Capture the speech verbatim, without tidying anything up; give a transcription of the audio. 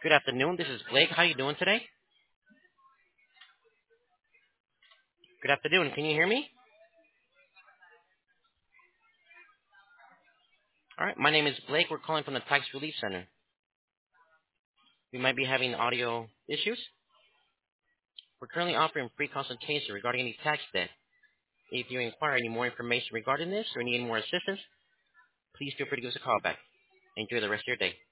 Good afternoon. This is Blake. How you doing today? Good afternoon. Can you hear me? All right. My name is Blake. We're calling from the Tax Relief Center. We might be having audio issues. We're currently offering free consultation regarding any tax debt. If you require any more information regarding this or need more assistance, please feel free to give us a call back. Enjoy the rest of your day.